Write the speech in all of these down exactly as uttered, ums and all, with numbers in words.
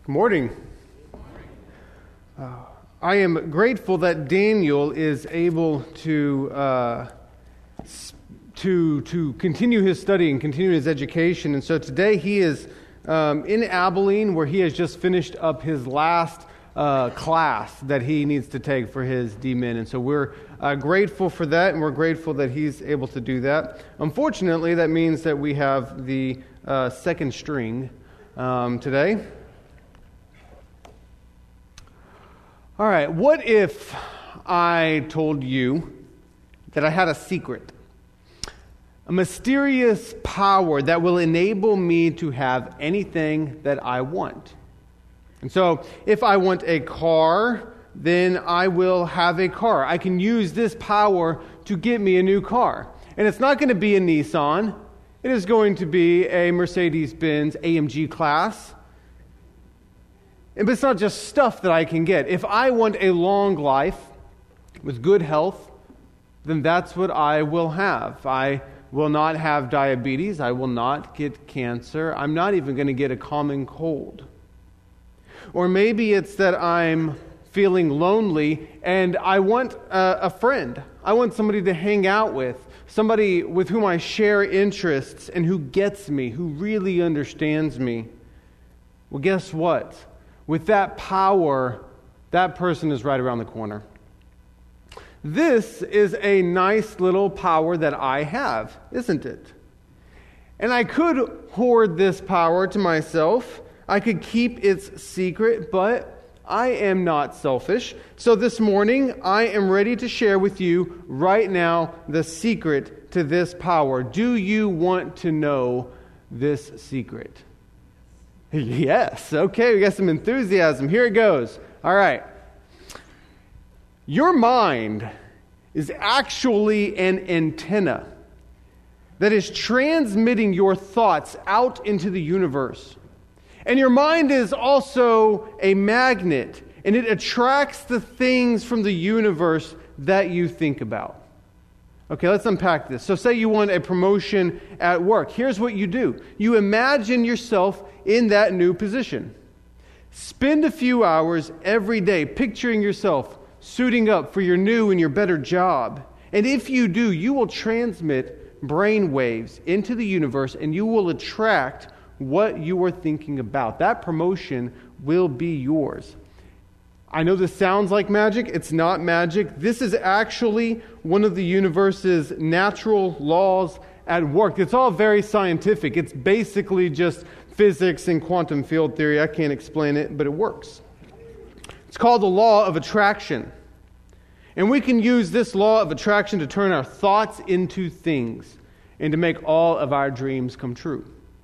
Good morning. Uh, I am grateful that Daniel is able to uh, to to continue his study and continue his education. And so today he is um, in Abilene, where he has just finished up his last uh, class that he needs to take for his D Min. And so we're uh, grateful for that, and we're grateful that he's able to do that. Unfortunately, that means that we have the uh, second string um, today. All right, what if I told you that I had a secret, a mysterious power that will enable me to have anything that I want? And so if I want a car, then I will have a car. I can use this power to get me a new car. And it's not going to be a Nissan. It is going to be a Mercedes-Benz A M G class. But it's not just stuff that I can get. If I want a long life with good health, then that's what I will have. I will not have diabetes. I will not get cancer. I'm not even going to get a common cold. Or maybe it's that I'm feeling lonely and I want a, a friend. I want somebody to hang out with, somebody with whom I share interests and who gets me, who really understands me. Well, guess what? With that power, that person is right around the corner. This is a nice little power that I have, isn't it? And I could hoard this power to myself. I could keep its secret, but I am not selfish. So this morning, I am ready to share with you right now the secret to this power. Do you want to know this secret? Yes. Okay, we got some enthusiasm. Here it goes. All right. Your mind is actually an antenna that is transmitting your thoughts out into the universe. And your mind is also a magnet, and it attracts the things from the universe that you think about. Okay, let's unpack this. So say you want a promotion at work. Here's what you do. You imagine yourself in that new position. Spend a few hours every day picturing yourself suiting up for your new and your better job. And if you do, you will transmit brain waves into the universe and you will attract what you are thinking about. That promotion will be yours. I know this sounds like magic. It's not magic. This is actually one of the universe's natural laws at work. It's all very scientific. It's basically just physics and quantum field theory. I can't explain it, but it works. It's called the law of attraction. And we can use this law of attraction to turn our thoughts into things and to make all of our dreams come true.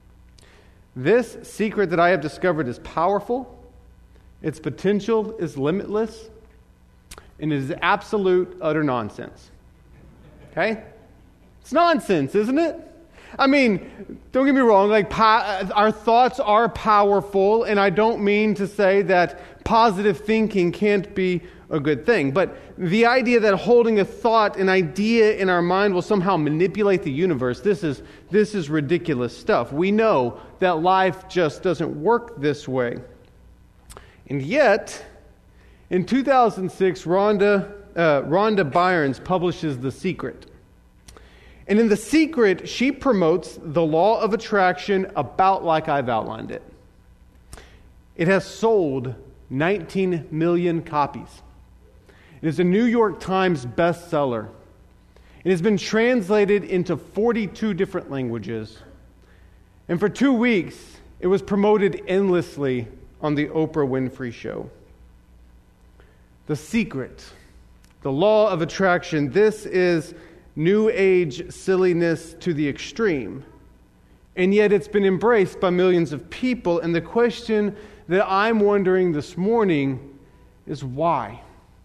This secret that I have discovered is powerful. Its potential is limitless, and it is absolute, utter nonsense. Okay? It's nonsense, isn't it? I mean, don't get me wrong, like po- our thoughts are powerful, and I don't mean to say that positive thinking can't be a good thing, but the idea that holding a thought, an idea in our mind will somehow manipulate the universe, this is this is ridiculous stuff. We know that life just doesn't work this way. And yet, in two thousand six, Rhonda, uh, Rhonda Byrnes publishes The Secret. And in The Secret, she promotes the law of attraction about like I've outlined it. It has sold nineteen million copies. It is a New York Times bestseller. It has been translated into forty-two different languages. And for two weeks, it was promoted endlessly on the Oprah Winfrey Show. The Secret, the law of attraction. This is New Age silliness to the extreme. And yet it's been embraced by millions of people. And the question that I'm wondering this morning is why?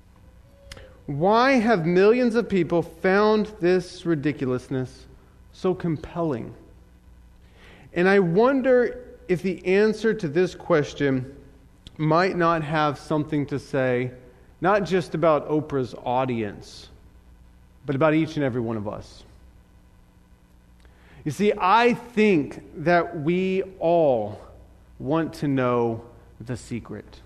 Why have millions of people found this ridiculousness so compelling? And I wonder if the answer to this question might not have something to say, not just about Oprah's audience, but about each and every one of us. You see, I think that we all want to know the secret.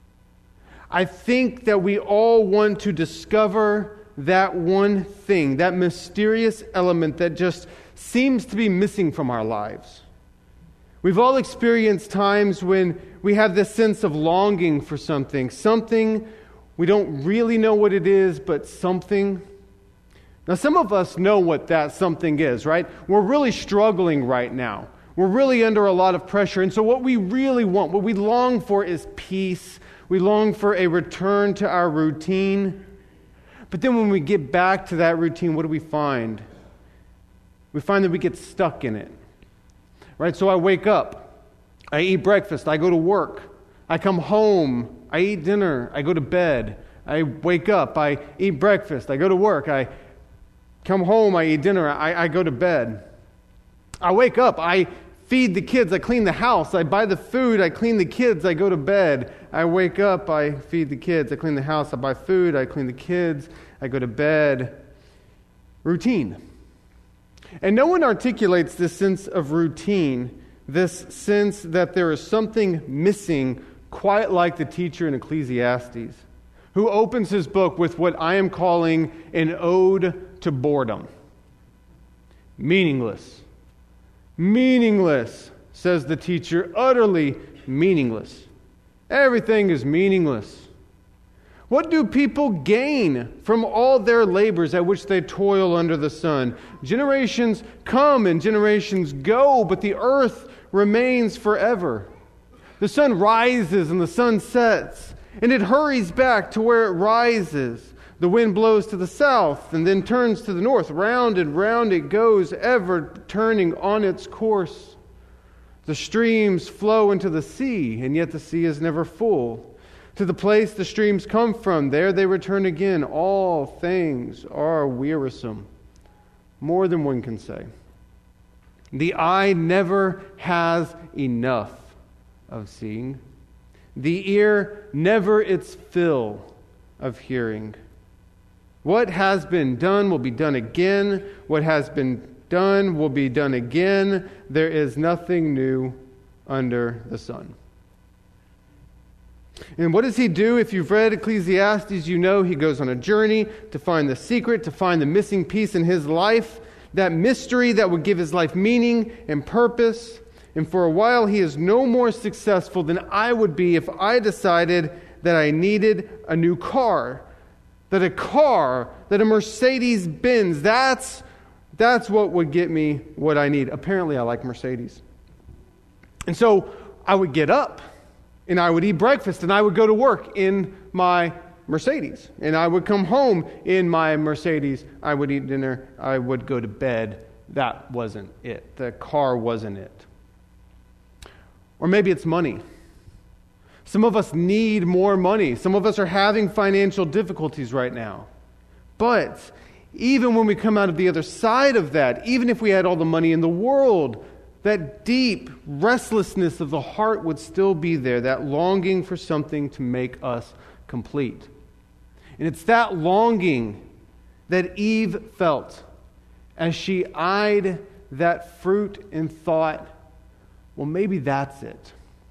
I think that we all want to discover that one thing, that mysterious element that just seems to be missing from our lives. We've all experienced times when we have this sense of longing for something, something we don't really know what it is, but something. Now, some of us know what that something is, right? We're really struggling right now. We're really under a lot of pressure. And so what we really want, what we long for is peace. We long for a return to our routine. But then when we get back to that routine, what do we find? We find that we get stuck in it. Right? So I wake up, I eat breakfast, I go to work, I come home, I eat dinner, I go to bed, I wake up, I eat breakfast, I go to work, I come home, I eat dinner, I, I go to bed. I wake up, I feed the kids, I clean the house, I buy the food, I clean the kids, I go to bed. I wake up, I feed the kids, I clean the house, I buy food, I clean the kids, I go to bed. Routine. And no one articulates this sense of routine, this sense that there is something missing, quite like the teacher in Ecclesiastes, who opens his book with what I am calling an ode to boredom. Meaningless. Meaningless, says the teacher, utterly meaningless. Everything is meaningless. What do people gain from all their labors at which they toil under the sun? Generations come and generations go, but the earth remains forever. The sun rises and the sun sets, and it hurries back to where it rises. The wind blows to the south and then turns to the north. Round and round it goes, ever turning on its course. The streams flow into the sea, and yet the sea is never full. To the place the streams come from, there they return again. All things are wearisome, more than one can say. The eye never has enough of seeing. The ear never its fill of hearing. What has been done will be done again. What has been done will be done again. There is nothing new under the sun. And what does he do? If you've read Ecclesiastes, you know he goes on a journey to find the secret, to find the missing piece in his life, that mystery that would give his life meaning and purpose. And for a while, he is no more successful than I would be if I decided that I needed a new car. That a car, that a Mercedes Benz, that's, that's what would get me what I need. Apparently, I like Mercedes. And so I would get up. And I would eat breakfast, and I would go to work in my Mercedes. And I would come home in my Mercedes. I would eat dinner. I would go to bed. That wasn't it. The car wasn't it. Or maybe it's money. Some of us need more money. Some of us are having financial difficulties right now. But even when we come out of the other side of that, even if we had all the money in the world, that deep restlessness of the heart would still be there, that longing for something to make us complete. And it's that longing that Eve felt as she eyed that fruit and thought, well, maybe that's it.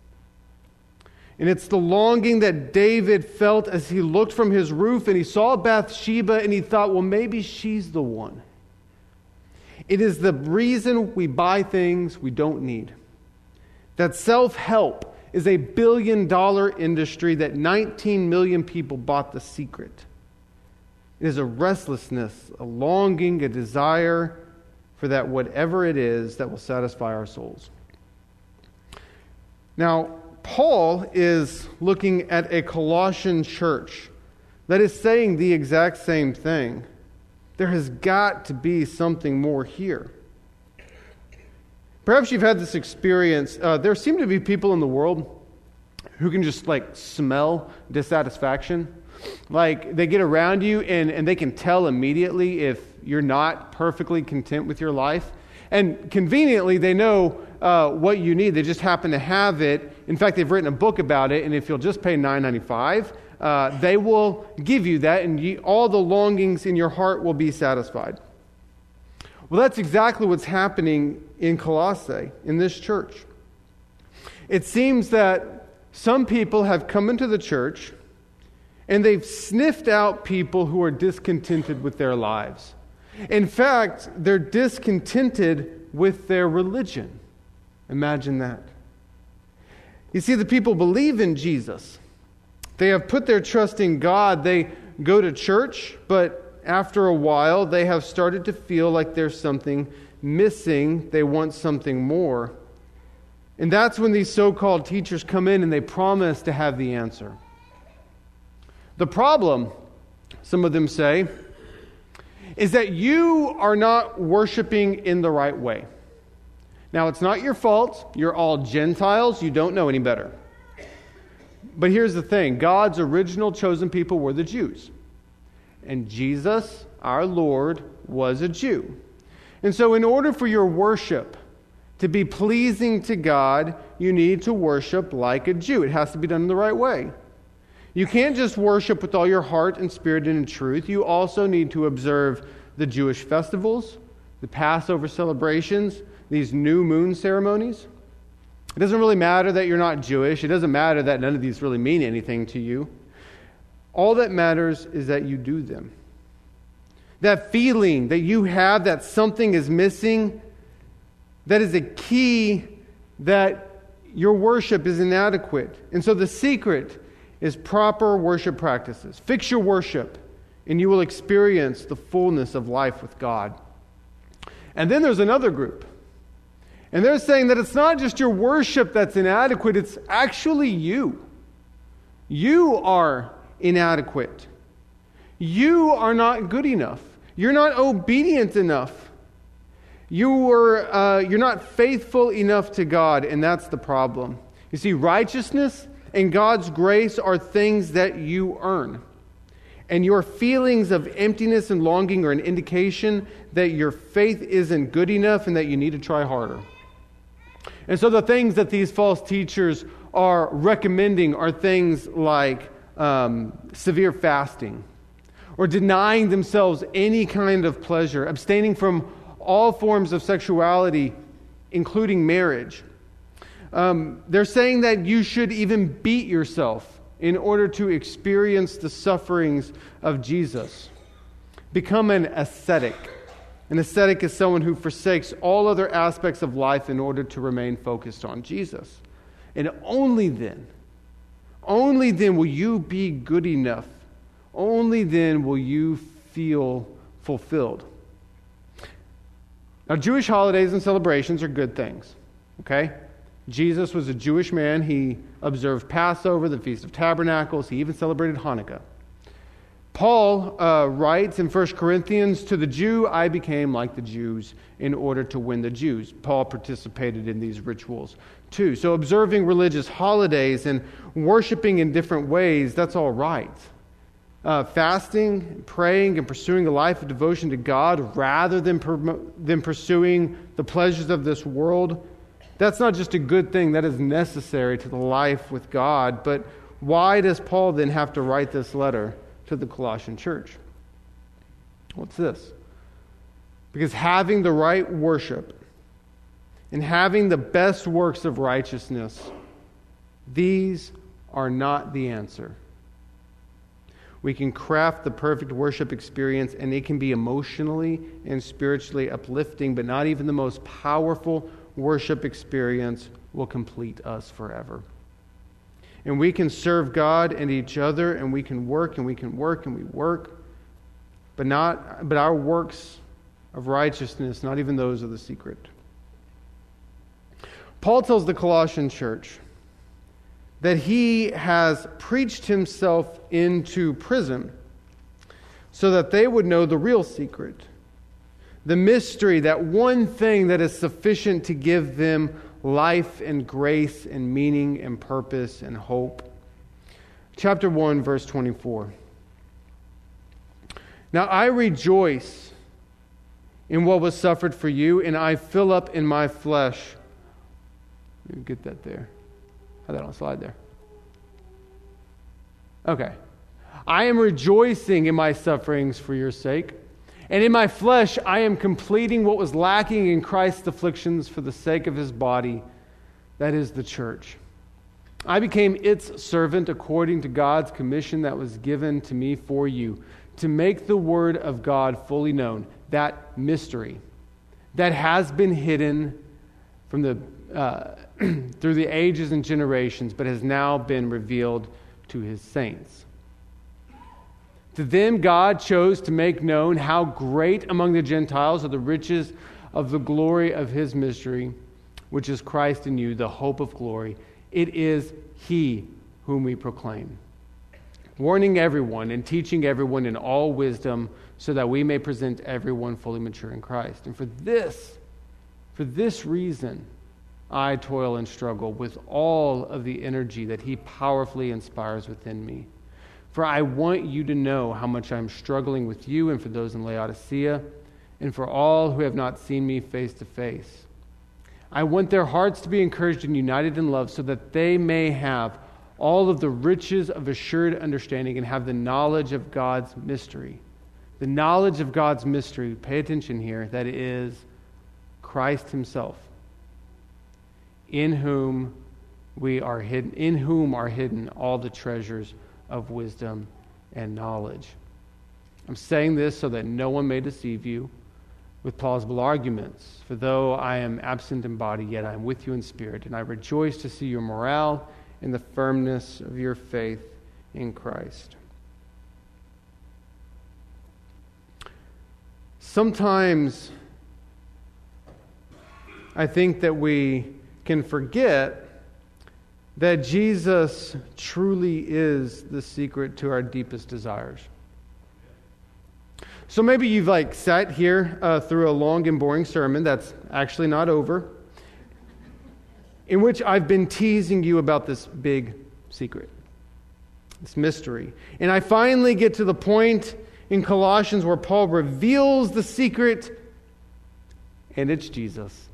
And it's the longing that David felt as he looked from his roof and he saw Bathsheba and he thought, well, maybe she's the one. It is the reason we buy things we don't need. That self-help is a billion-dollar industry that nineteen million people bought The Secret. It is a restlessness, a longing, a desire for that whatever it is that will satisfy our souls. Now, Paul is looking at a Colossian church that is saying the exact same thing. There has got to be something more here. Perhaps you've had this experience. Uh, there seem to be people in the world who can just like smell dissatisfaction. Like they get around you and, and they can tell immediately if you're not perfectly content with your life. And conveniently, they know uh, what you need. They just happen to have it. In fact, they've written a book about it. And if you'll just pay nine ninety-five, Uh, they will give you that, and you, all the longings in your heart will be satisfied. Well, that's exactly what's happening in Colossae, in this church. It seems that some people have come into the church and they've sniffed out people who are discontented with their lives. In fact, they're discontented with their religion. Imagine that. You see, the people believe in Jesus. They have put their trust in God. They go to church, but after a while, they have started to feel like there's something missing. They want something more. And that's when these so-called teachers come in and they promise to have the answer. The problem, some of them say, is that you are not worshiping in the right way. Now, it's not your fault. You're all Gentiles. You don't know any better. But here's the thing. God's original chosen people were the Jews. And Jesus, our Lord, was a Jew. And so in order for your worship to be pleasing to God, you need to worship like a Jew. It has to be done in the right way. You can't just worship with all your heart and spirit and in truth. You also need to observe the Jewish festivals, the Passover celebrations, these new moon ceremonies. It doesn't really matter that you're not Jewish. It doesn't matter that none of these really mean anything to you. All that matters is that you do them. That feeling that you have that something is missing, that is a key that your worship is inadequate. And so the secret is proper worship practices. Fix your worship, and you will experience the fullness of life with God. And then there's another group. And they're saying that it's not just your worship that's inadequate, it's actually you. You are inadequate. You are not good enough. You're not obedient enough. You are, uh, you're not faithful enough to God, and that's the problem. You see, righteousness and God's grace are things that you earn. And your feelings of emptiness and longing are an indication that your faith isn't good enough and that you need to try harder. And so the things that these false teachers are recommending are things like um, severe fasting, or denying themselves any kind of pleasure, abstaining from all forms of sexuality, including marriage. Um, they're saying that you should even beat yourself in order to experience the sufferings of Jesus. Become an ascetic. An ascetic is someone who forsakes all other aspects of life in order to remain focused on Jesus. And only then, only then will you be good enough. Only then will you feel fulfilled. Now, Jewish holidays and celebrations are good things, okay? Jesus was a Jewish man. He observed Passover, the Feast of Tabernacles. He even celebrated Hanukkah. Paul uh, writes in First Corinthians, "To the Jew I became like the Jews in order to win the Jews." Paul participated in these rituals too. So observing religious holidays and worshiping in different ways, that's all right. Uh, fasting, praying, and pursuing a life of devotion to God rather than, per- than pursuing the pleasures of this world, that's not just a good thing, that is necessary to the life with God. But why does Paul then have to write this letter to the Colossian church? What's this? Because having the right worship and having the best works of righteousness, these are not the answer. We can craft the perfect worship experience, and it can be emotionally and spiritually uplifting, but not even the most powerful worship experience will complete us forever. And we can serve God and each other, and we can work and we can work and we work, but not but our works of righteousness, not even those are the secret. Paul tells the Colossian church that he has preached himself into prison so that they would know the real secret, the mystery, that one thing that is sufficient to give them life and grace and meaning and purpose and hope. Chapter one, verse twenty-four. "Now I rejoice in what was suffered for you, and I fill up in my flesh." Let me get that there. Have that on a slide there. Okay. "I am rejoicing in my sufferings for your sake. And in my flesh, I am completing what was lacking in Christ's afflictions for the sake of his body, that is the church." I became its servant according to God's commission that was given to me for you, to make the word of God fully known, that mystery that has been hidden from the uh, through the ages and generations, but has now been revealed to his saints. To them God chose to make known how great among the Gentiles are the riches of the glory of his mystery, which is Christ in you, the hope of glory. It is he whom we proclaim, warning everyone and teaching everyone in all wisdom, so that we may present everyone fully mature in Christ. And for this, for this reason, I toil and struggle with all of the energy that he powerfully inspires within me. For I want you to know how much I'm struggling with you and for those in Laodicea, and for all who have not seen me face to face. I want their hearts to be encouraged and united in love, so that they may have all of the riches of assured understanding and have the knowledge of God's mystery. The knowledge of God's mystery, pay attention here, that is Christ himself, in whom we are hidden, in whom are hidden all the treasures of wisdom and knowledge. I'm saying this so that no one may deceive you with plausible arguments. For though I am absent in body, yet I am with you in spirit, and I rejoice to see your morale and the firmness of your faith in Christ. Sometimes I think that we can forget that Jesus truly is the secret to our deepest desires. So maybe you've like sat here uh, through a long and boring sermon that's actually not over, in which I've been teasing you about this big secret, this mystery. And I finally get to the point in Colossians where Paul reveals the secret, and it's Jesus.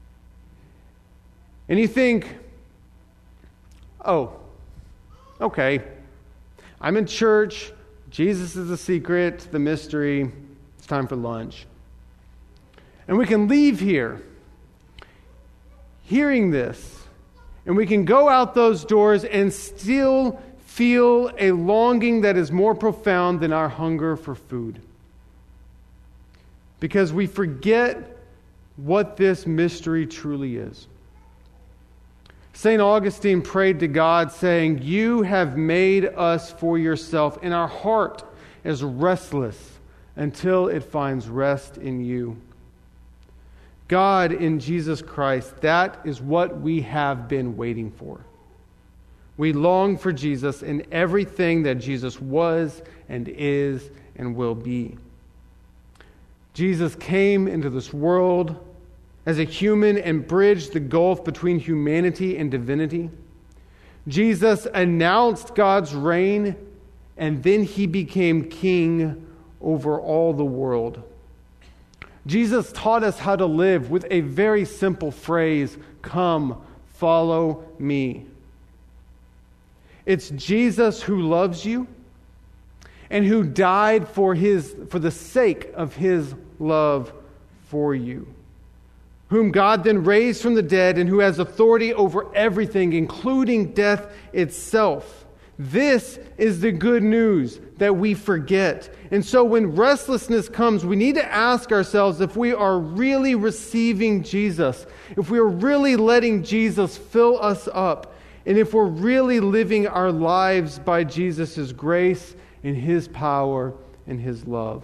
And you think, oh, okay, I'm in church, Jesus is the secret, the mystery, it's time for lunch. And we can leave here hearing this, and we can go out those doors and still feel a longing that is more profound than our hunger for food. Because we forget what this mystery truly is. Saint Augustine prayed to God, saying, "You have made us for yourself, and our heart is restless until it finds rest in you." God in Jesus Christ, that is what we have been waiting for. We long for Jesus in everything that Jesus was and is and will be. Jesus came into this world as a human and bridged the gulf between humanity and divinity. Jesus announced God's reign, and then he became king over all the world. Jesus taught us how to live with a very simple phrase, "Come, follow me." It's Jesus who loves you and who died for his for the sake of his love for you, whom God then raised from the dead and who has authority over everything, including death itself. This is the good news that we forget. And so when restlessness comes, we need to ask ourselves if we are really receiving Jesus, if we are really letting Jesus fill us up, and if we're really living our lives by Jesus' grace and his power and his love.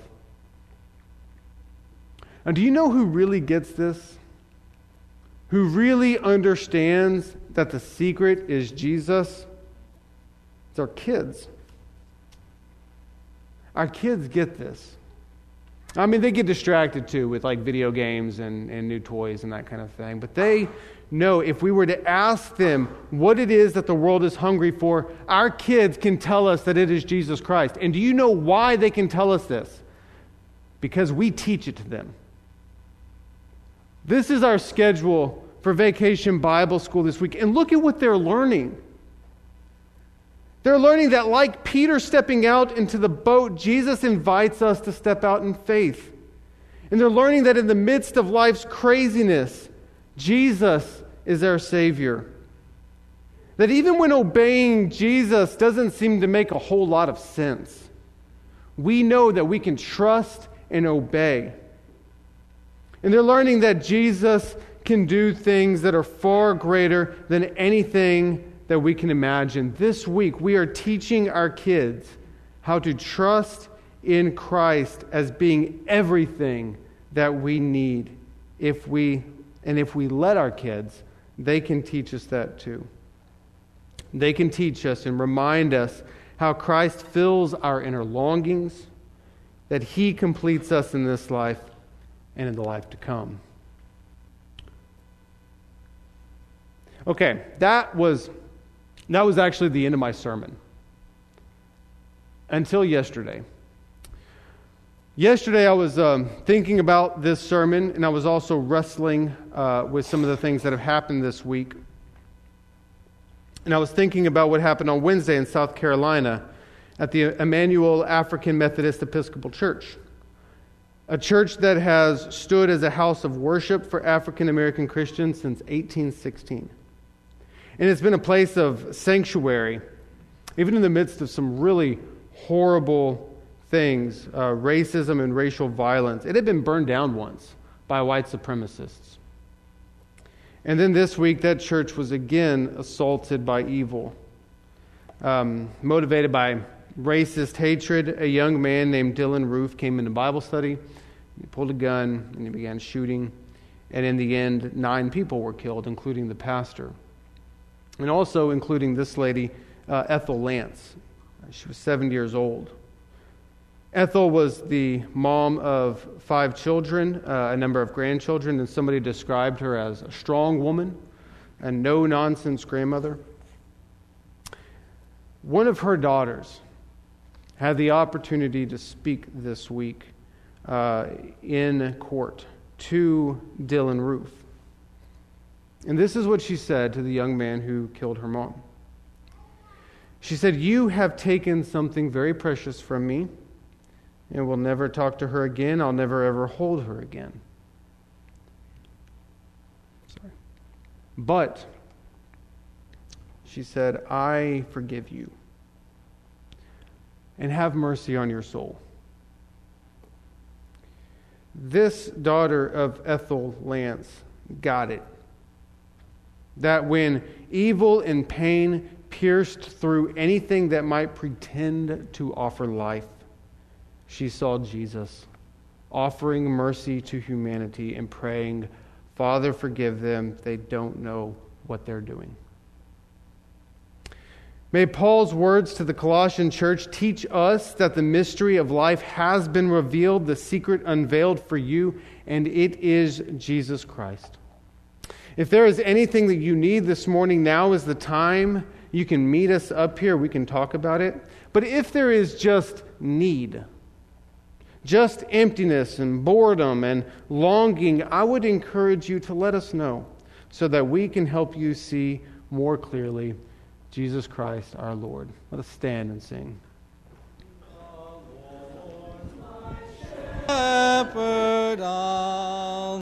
Now, do you know who really gets this? Who really understands that the secret is Jesus? It's our kids. Our kids get this. I mean, they get distracted too with like video games and, and new toys and that kind of thing. But they know if we were to ask them what it is that the world is hungry for, our kids can tell us that it is Jesus Christ. And do you know why they can tell us this? Because we teach it to them. This is our schedule for Vacation Bible School this week. And look at what they're learning. They're learning that like Peter stepping out into the boat, Jesus invites us to step out in faith. And they're learning that in the midst of life's craziness, Jesus is our Savior. That even when obeying Jesus doesn't seem to make a whole lot of sense, we know that we can trust and obey. And they're learning that Jesus can do things that are far greater than anything that we can imagine. This week, we are teaching our kids how to trust in Christ as being everything that we need. If we, and if we let our kids, they can teach us that too. They can teach us and remind us how Christ fills our inner longings, that He completes us in this life and in the life to come. Okay, that was that was actually the end of my sermon. Until yesterday. Yesterday I was um, thinking about this sermon, and I was also wrestling uh, with some of the things that have happened this week. And I was thinking about what happened on Wednesday in South Carolina at the Emmanuel African Methodist Episcopal Church, a church that has stood as a house of worship for African American Christians since eighteen sixteen. And it's been a place of sanctuary, even in the midst of some really horrible things, uh, racism and racial violence. It had been burned down once by white supremacists. And then this week, that church was again assaulted by evil. Um, motivated by racist hatred, a young man named Dylan Roof came into Bible study. He pulled a gun and he began shooting. And in the end, nine people were killed, including the pastor. And also including this lady, uh, Ethel Lance. She was seven years old. Ethel was the mom of five children, uh, a number of grandchildren, and somebody described her as a strong woman, a no-nonsense grandmother. One of her daughters had the opportunity to speak this week uh, in court to Dylan Roof. And this is what she said to the young man who killed her mom. She said, "You have taken something very precious from me, and will never talk to her again. I'll never ever hold her again. Sorry. But," she said, "I forgive you and have mercy on your soul." This daughter of Ethel Lance got it. That when evil and pain pierced through anything that might pretend to offer life, she saw Jesus offering mercy to humanity and praying, "Father, forgive them. They don't know what they're doing." May Paul's words to the Colossian church teach us that the mystery of life has been revealed, the secret unveiled for you, and it is Jesus Christ. If there is anything that you need this morning, now is the time. You can meet us up here. We can talk about it. But if there is just need, just emptiness and boredom and longing, I would encourage you to let us know so that we can help you see more clearly Jesus Christ our Lord. Let us stand and sing. Shepherd,